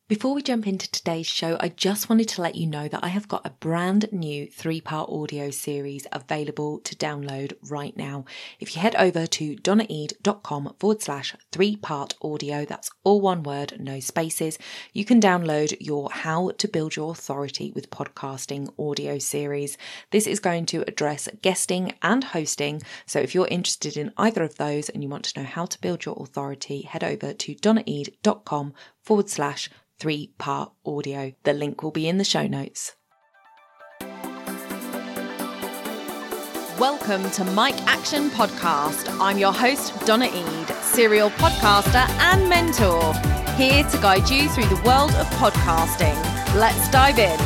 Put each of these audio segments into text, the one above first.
Before we jump into today's show, I just wanted to let you know that I have got a brand new 3-part audio series available to download right now. If you head over to donnaeade.com/3-part audio, that's all one word, no spaces, you can download your How to Build Your Authority with Podcasting audio series. This is going to address guesting and hosting. So if you're interested in either of those and you want to know how to build your authority, head over to donnaeade.com/3-part audio. The link will be in the show notes. Welcome to Mic Action Podcast. I'm your host, Donna Eade, serial podcaster and mentor, here to guide you through the world of podcasting. Let's dive in.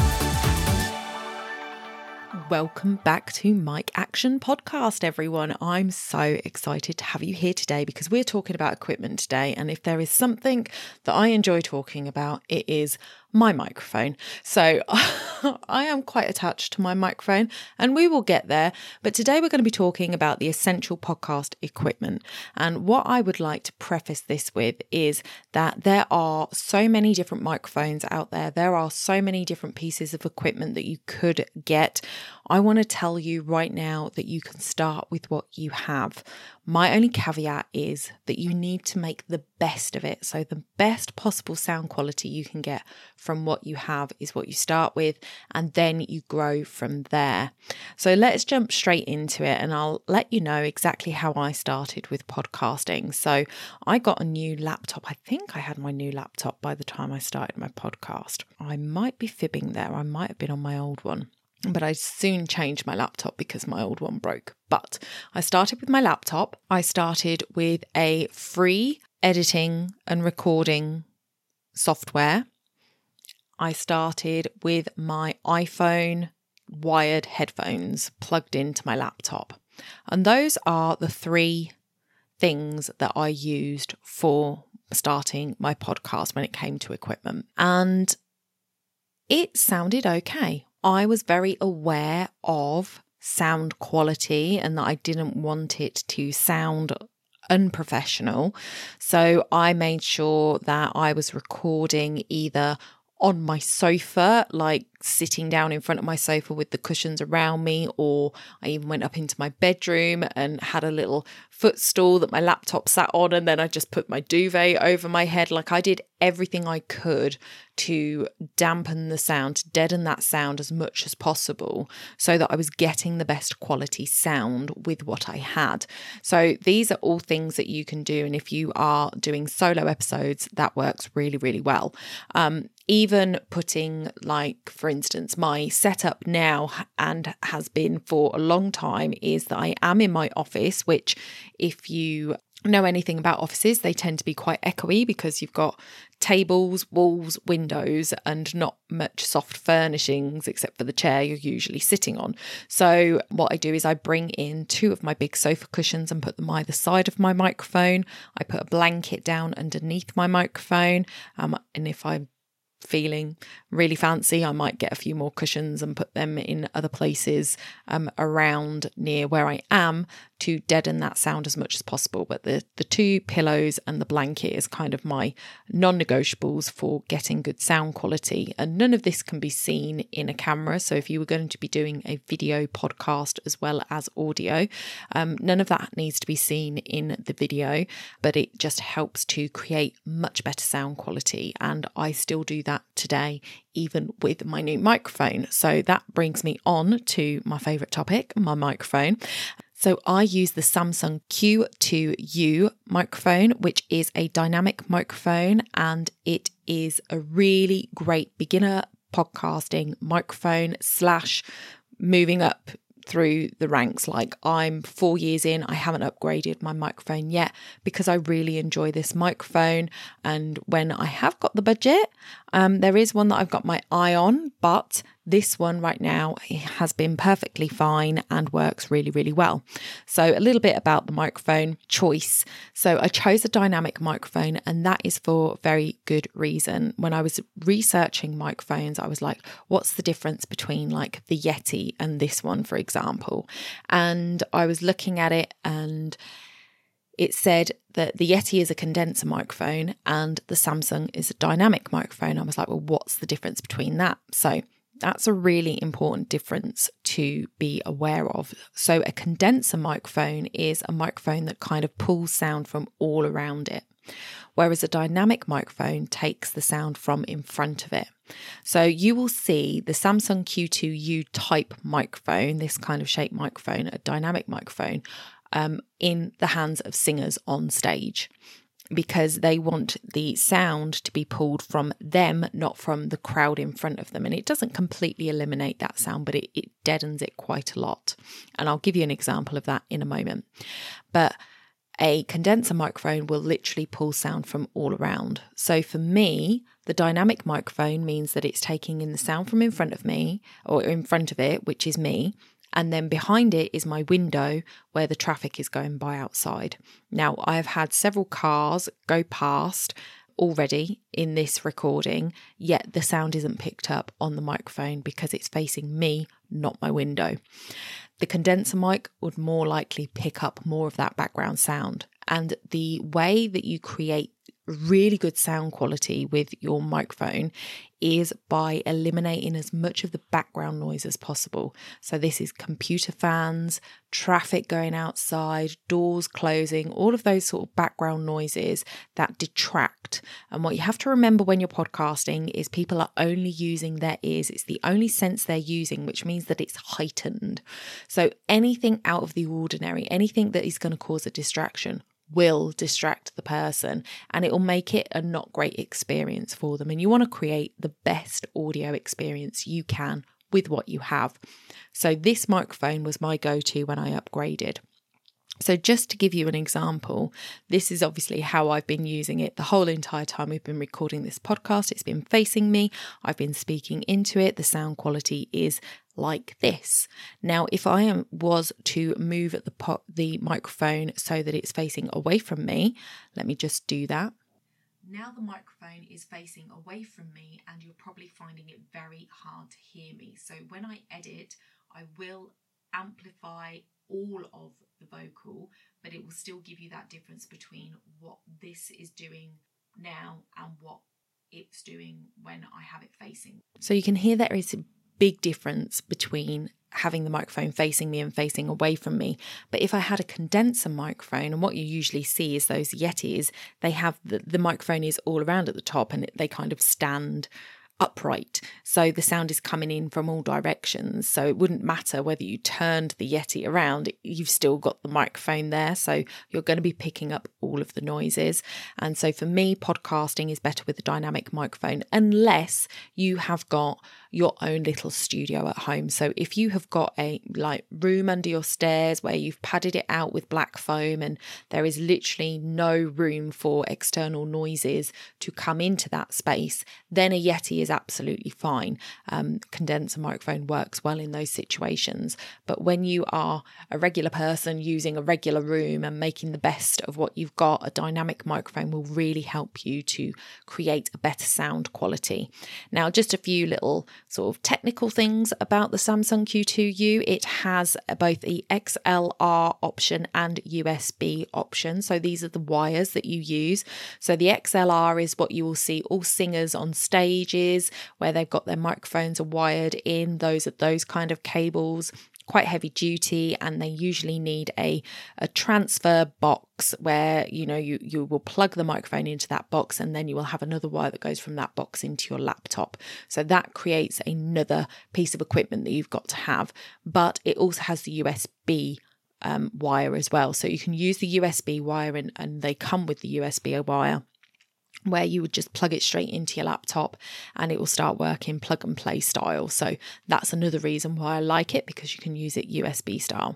Welcome back to Mic Action Podcast, everyone. I'm so excited to have you here today because we're talking about equipment today. And if there is something that I enjoy talking about, it is my microphone. So I am quite attached to my microphone and we will get there. But today we're going to be talking about the essential podcast equipment. And what I would like to preface this with is that there are so many different microphones out there. There are so many different pieces of equipment that you could get. I want to tell you right now that you can start with what you have. My only caveat is that you need to make the best of it. So the best possible sound quality you can get from what you have is what you start with, and then you grow from there. So let's jump straight into it and I'll let you know exactly how I started with podcasting. So I got a new laptop. I think I had my new laptop by the time I started my podcast. I might be fibbing there. I might have been on my old one. But I soon changed my laptop because my old one broke. But I started with my laptop. I started with a free editing and recording software. I started with my iPhone wired headphones plugged into my laptop. And those are the 3 things that I used for starting my podcast when it came to equipment. And it sounded okay. I was very aware of sound quality and that I didn't want it to sound unprofessional. So I made sure that I was recording either on my sofa, like sitting down in front of my sofa with the cushions around me, or I even went up into my bedroom and had a little footstool that my laptop sat on, and then I just put my duvet over my head. Like I did everything I could to dampen the sound, to deaden that sound as much as possible so that I was getting the best quality sound with what I had. So these are all things that you can do. And if you are doing solo episodes, that works really, really well. Even putting, like, for instance, my setup now and has been for a long time is that I am in my office, which if you know anything about offices, they tend to be quite echoey because you've got tables, walls, windows, and not much soft furnishings except for the chair you're usually sitting on. So what I do is I bring in 2 of my big sofa cushions and put them either side of my microphone. I put a blanket down underneath my microphone, and if I'm feeling really fancy, I might get a few more cushions and put them in other places around near where I am to deaden that sound as much as possible. But the 2 pillows and the blanket is kind of my non-negotiables for getting good sound quality. And none of this can be seen in a camera. So if you were going to be doing a video podcast as well as audio, none of that needs to be seen in the video, but it just helps to create much better sound quality. And I still do that today, even with my new microphone. So that brings me on to my favourite topic, my microphone. So I use the Samsung Q2U microphone, which is a dynamic microphone, and it is a really great beginner podcasting microphone / moving up through the ranks. Like I'm 4 years in, I haven't upgraded my microphone yet because I really enjoy this microphone. And when I have got the budget, there is one that I've got my eye on, but this one right now has been perfectly fine and works really, really well. So a little bit about the microphone choice. So I chose a dynamic microphone, and that is for very good reason. When I was researching microphones, I was like, what's the difference between like the Yeti and this one, for example? And I was looking at it, and it said that the Yeti is a condenser microphone and the Samsung is a dynamic microphone. I was like, well, what's the difference between that? So that's a really important difference to be aware of. So a condenser microphone is a microphone that kind of pulls sound from all around it, whereas a dynamic microphone takes the sound from in front of it. So you will see the Samsung Q2U type microphone, this kind of shaped microphone, a dynamic microphone, in the hands of singers on stage, because they want the sound to be pulled from them, not from the crowd in front of them. And it doesn't completely eliminate that sound, but it deadens it quite a lot. And I'll give you an example of that in a moment. But a condenser microphone will literally pull sound from all around. So for me, the dynamic microphone means that it's taking in the sound from in front of me, or in front of it, which is me. And then behind it is my window where the traffic is going by outside. Now, I have had several cars go past already in this recording, yet the sound isn't picked up on the microphone because it's facing me, not my window. The condenser mic would more likely pick up more of that background sound. And the way that you create really good sound quality with your microphone is by eliminating as much of the background noise as possible. So this is computer fans, traffic going outside, doors closing, all of those sort of background noises that detract. And what you have to remember when you're podcasting is people are only using their ears. It's the only sense they're using, which means that it's heightened. So anything out of the ordinary, anything that is going to cause a distraction will distract the person, and it will make it a not great experience for them. And you want to create the best audio experience you can with what you have. So this microphone was my go-to when I upgraded. So just to give you an example, this is obviously how I've been using it the whole entire time we've been recording this podcast. It's been facing me. I've been speaking into it. The sound quality is like this. Now, if I was to move the microphone so that it's facing away from me, let me just do that. Now the microphone is facing away from me and you're probably finding it very hard to hear me. So when I edit, I will amplify all of the vocal, but it will still give you that difference between what this is doing now and what it's doing when I have it facing. So you can hear there is a big difference between having the microphone facing me and facing away from me. But if I had a condenser microphone, and what you usually see is those Yetis, they have the microphone is all around at the top and they kind of stand upright. So the sound is coming in from all directions. So it wouldn't matter whether you turned the Yeti around, you've still got the microphone there. So you're going to be picking up all of the noises. And so for me, podcasting is better with a dynamic microphone, unless you have got your own little studio at home. So if you have got a room under your stairs where you've padded it out with black foam and there is literally no room for external noises to come into that space, then a Yeti is absolutely fine. Condenser microphone works well in those situations. But when you are a regular person using a regular room and making the best of what you've got, a dynamic microphone will really help you to create a better sound quality. Now, just a few little sort of technical things about the Samsung Q2U. It has both the XLR option and USB option. So these are the wires that you use. So the XLR is what you will see all singers on stages where they've got their microphones are wired in. Those kind of cables, quite heavy duty, and they usually need a transfer box where you will plug the microphone into that box, and then you will have another wire that goes from that box into your laptop. So that creates another piece of equipment that you've got to have. But it also has the USB wire as well. So you can use the USB wire, and they come with the USB wire, where you would just plug it straight into your laptop and it will start working plug and play style. So that's another reason why I like it, because you can use it USB style.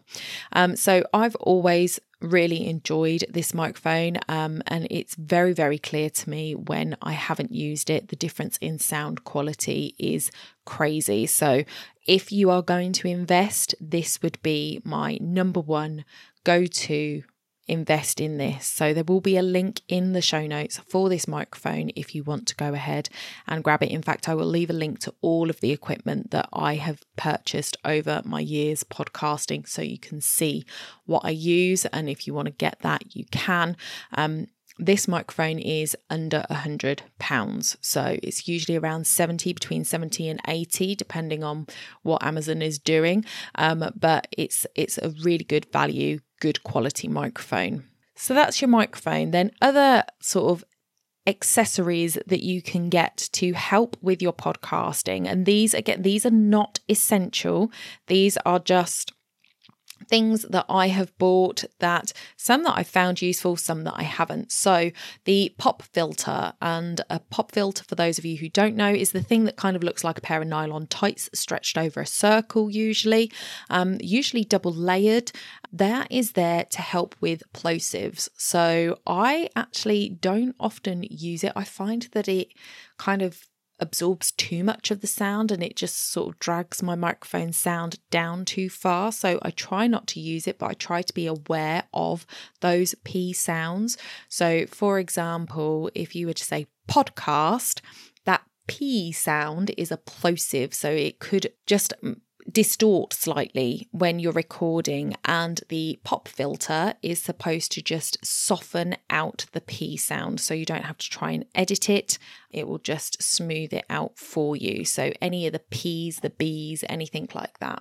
So I've always really enjoyed this microphone, and it's very, very clear to me when I haven't used it. The difference in sound quality is crazy. So if you are going to invest, this would be my number one go-to invest in this. So there will be a link in the show notes for this microphone if you want to go ahead and grab it. In fact, I will leave a link to all of the equipment that I have purchased over my years podcasting, so you can see what I use, and if you want to get that, you can. This microphone is under £100, so it's usually around between 70 and 80, depending on what Amazon is doing. But it's a really good value, good quality microphone. So that's your microphone. Then other sort of accessories that you can get to help with your podcasting, and these are not essential. These are just things that I have bought, that some that I found useful, some that I haven't. So the pop filter, and a pop filter, for those of you who don't know, is the thing that kind of looks like a pair of nylon tights stretched over a circle, usually double layered. That is there to help with plosives. So I actually don't often use it. I find that it kind of absorbs too much of the sound and it just sort of drags my microphone sound down too far. So I try not to use it, but I try to be aware of those P sounds. So for example, if you were to say podcast, that P sound is a plosive. So it could just distort slightly when you're recording, and the pop filter is supposed to just soften out the P sound, so you don't have to try and edit it. It will just smooth it out for you. So any of the P's, the B's, anything like that.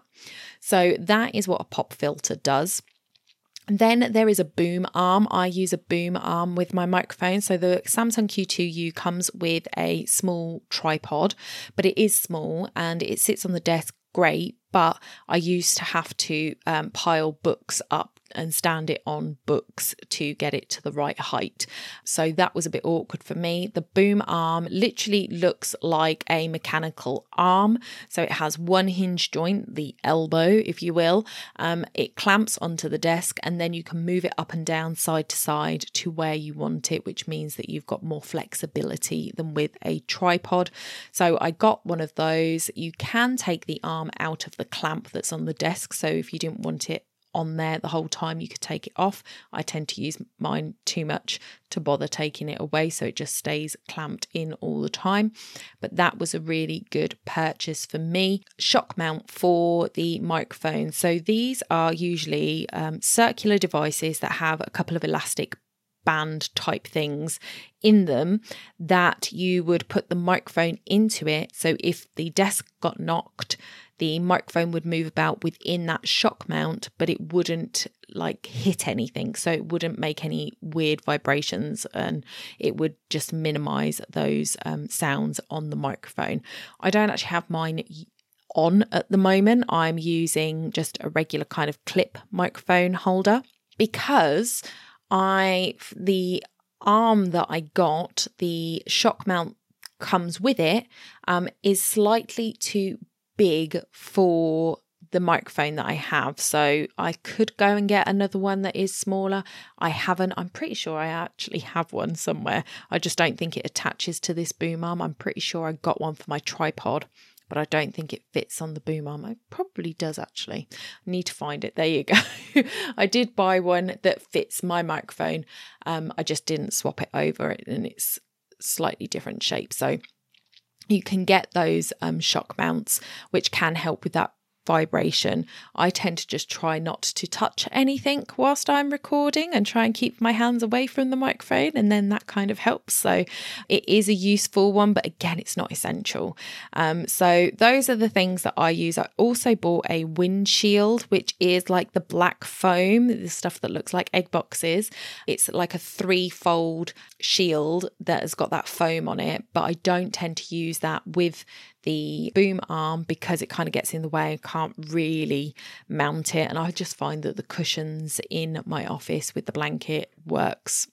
So that is what a pop filter does. And then there is a boom arm. I use a boom arm with my microphone. So the Samsung Q2U comes with a small tripod, but it is small and it sits on the desk great, but I used to have to pile books up and stand it on books to get it to the right height. So that was a bit awkward for me. The boom arm literally looks like a mechanical arm. So it has one hinge joint, the elbow, if you will. It clamps onto the desk, and then you can move it up and down, side to side, to where you want it, which means that you've got more flexibility than with a tripod. So I got one of those. You can take the arm out of the clamp that's on the desk. So if you didn't want it on there the whole time, you could take it off. I tend to use mine too much to bother taking it away, so it just stays clamped in all the time. But that was a really good purchase for me. Shock mount for the microphone. So these are usually circular devices that have a couple of elastic band type things in them that you would put the microphone into it. So if the desk got knocked, the microphone would move about within that shock mount, but it wouldn't like hit anything. So it wouldn't make any weird vibrations, and it would just minimize those sounds on the microphone. I don't actually have mine on at the moment. I'm using just a regular kind of clip microphone holder, because the arm that I got, the shock mount comes with it, is slightly too big for the microphone that I have. So I could go and get another one that is smaller. I haven't. I'm pretty sure I actually have one somewhere. I just don't think it attaches to this boom arm. I'm pretty sure I got one for my tripod, but I don't think it fits on the boom arm. It probably does actually. I need to find it. There you go. I did buy one that fits my microphone. I just didn't swap it over, and it's slightly different shape. So you can get those shock mounts, which can help with that vibration. I tend to just try not to touch anything whilst I'm recording and try and keep my hands away from the microphone, and then that kind of helps. So it is a useful one, but again, it's not essential. So those are the things that I use. I also bought a windshield, which is like the black foam, the stuff that looks like egg boxes. It's like a 3-fold shield that has got that foam on it, but I don't tend to use that with the boom arm because it kind of gets in the way. I can't really mount it, and I just find that the cushions in my office with the blanket works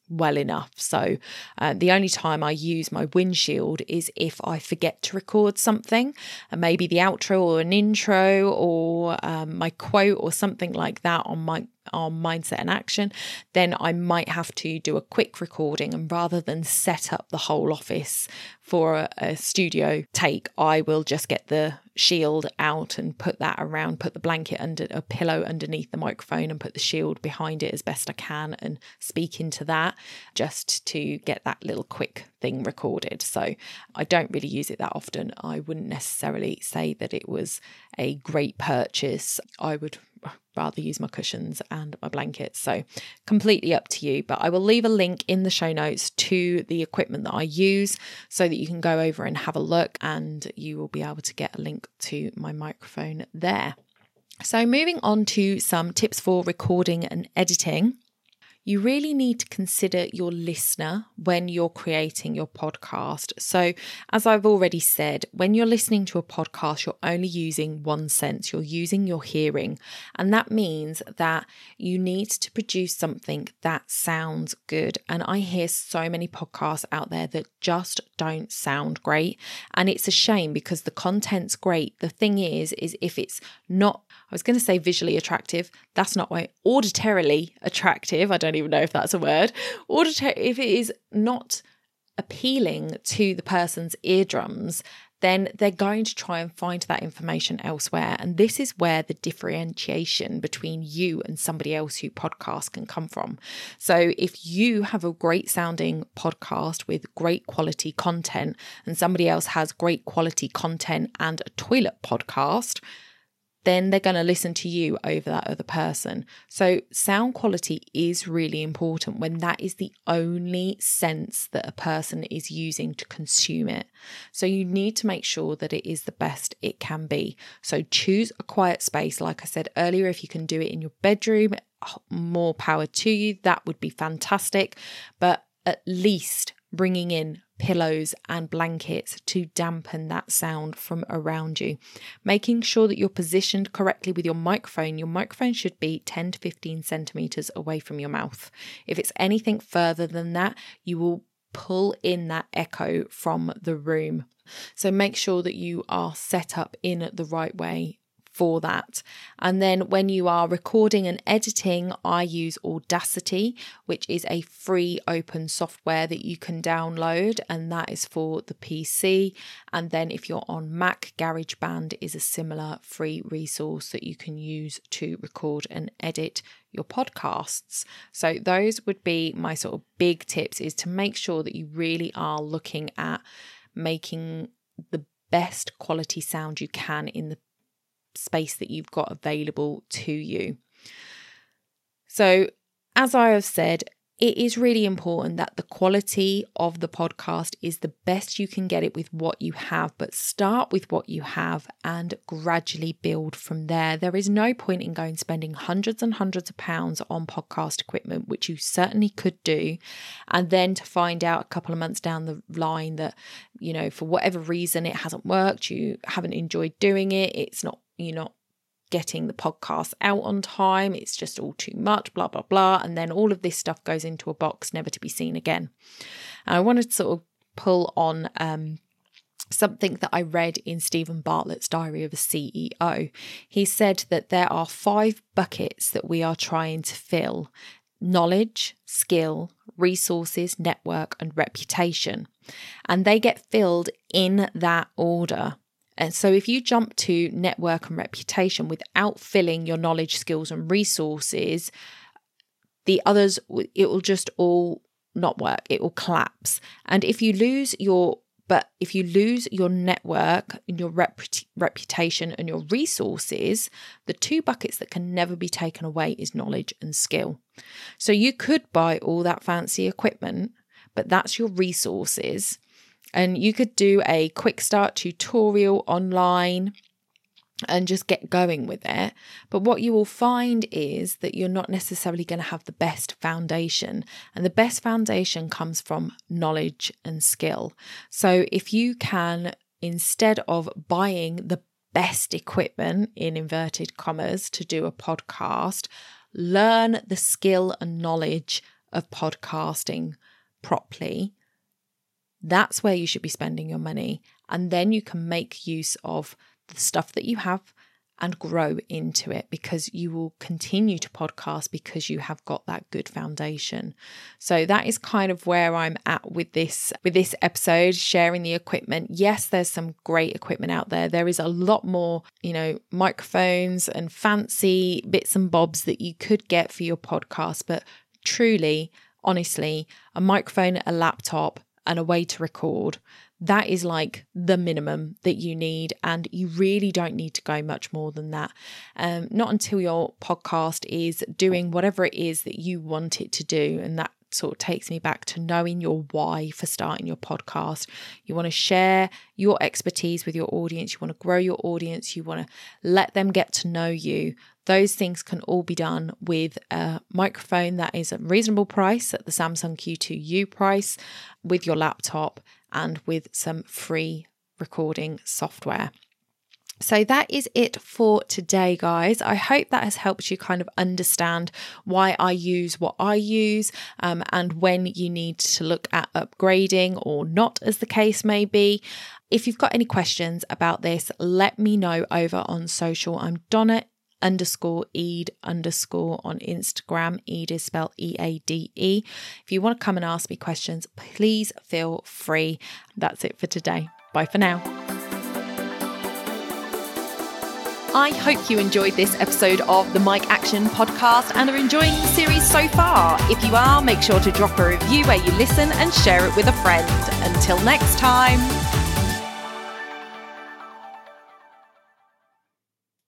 well enough. So the only time I use my windshield is if I forget to record something, and maybe the outro or an intro or my quote or something like that on Mindset in Action. Then I might have to do a quick recording, and rather than set up the whole office for a studio take, I will just get the shield out and put the blanket under a pillow underneath the microphone and put the shield behind it as best I can and speak into that, just to get that little quick thing recorded. So I don't really use it that often. I wouldn't necessarily say that it was a great purchase. I would rather use my cushions and my blankets. So completely up to you, but I will leave a link in the show notes to the equipment that I use so that you can go over and have a look, and you will be able to get a link to my microphone there. So moving on to some tips for recording and editing. You really need to consider your listener when you're creating your podcast. So, as I've already said, when you're listening to a podcast, you're only using one sense, you're using your hearing. And that means that you need to produce something that sounds good. And I hear so many podcasts out there that just don't sound great. And it's a shame because the content's great. The thing is if it's not, I was going to say visually attractive, that's not right, auditorily attractive, I don't even know if that's a word, if it is not appealing to the person's eardrums, then they're going to try and find that information elsewhere. And this is where the differentiation between you and somebody else who podcasts can come from. So if you have a great sounding podcast with great quality content and somebody else has great quality content and a toilet podcast, then they're going to listen to you over that other person. So sound quality is really important when that is the only sense that a person is using to consume it. So you need to make sure that it is the best it can be. So choose a quiet space. Like I said earlier, if you can do it in your bedroom, more power to you. That would be fantastic. But at least bringing in pillows and blankets to dampen that sound from around you. Making sure that you're positioned correctly with your microphone. Your microphone should be 10 to 15 centimeters away from your mouth. If it's anything further than that, you will pull in that echo from the room. So make sure that you are set up in the right way for that. And then when you are recording and editing, I use Audacity, which is a free open software that you can download, and that is for the PC. And then if you're on Mac, GarageBand is a similar free resource that you can use to record and edit your podcasts. So those would be my sort of big tips, is to make sure that you really are looking at making the best quality sound you can in the space that you've got available to you. So, as I have said, it is really important that the quality of the podcast is the best you can get it with what you have, but start with what you have and gradually build from there. There is no point in going spending hundreds and hundreds of pounds on podcast equipment, which you certainly could do, and then to find out a couple of months down the line that, you know, for whatever reason it hasn't worked, you haven't enjoyed doing it, you're not getting the podcast out on time, it's just all too much, blah, blah, blah. And then all of this stuff goes into a box, never to be seen again. And I wanted to sort of pull on something that I read in Stephen Bartlett's Diary of a CEO. He said that there are 5 buckets that we are trying to fill: knowledge, skill, resources, network, and reputation. And they get filled in that order. And so if you jump to network and reputation without filling your knowledge, skills, and resources, the others, it will just all not work. It will collapse. And if you lose your network and your reputation and your resources, the 2 buckets that can never be taken away is knowledge and skill. So you could buy all that fancy equipment, but that's your resources. And you could do a quick start tutorial online and just get going with it. But what you will find is that you're not necessarily going to have the best foundation. And the best foundation comes from knowledge and skill. So if you can, instead of buying the best equipment, in inverted commas, to do a podcast, learn the skill and knowledge of podcasting properly, that's where you should be spending your money. And then you can make use of the stuff that you have and grow into it, because you will continue to podcast because you have got that good foundation. So that is kind of where I'm at with this episode, sharing the equipment. Yes, there's some great equipment out there. There is a lot more, microphones and fancy bits and bobs that you could get for your podcast. But truly, honestly, a microphone, a laptop, and a way to record, that is like the minimum that you need, and you really don't need to go much more than that. Not until your podcast is doing whatever it is that you want it to do. And that sort of takes me back to knowing your why for starting your podcast. You want to share your expertise with your audience. You want to grow your audience. You want to let them get to know you. Those things can all be done with a microphone that is a reasonable price at the Samsung Q2U price, with your laptop, and with some free recording software. So that is it for today, guys. I hope that has helped you kind of understand why I use what I use, and when you need to look at upgrading or not, as the case may be. If you've got any questions about this, let me know over on social. I'm Donna _Eade_ on Instagram. Eade is spelled EADE. If you want to come and ask me questions, please feel free. That's it for today. Bye for now. I hope you enjoyed this episode of the Mic Action podcast and are enjoying the series so far. If you are, make sure to drop a review where you listen and share it with a friend. Until next time.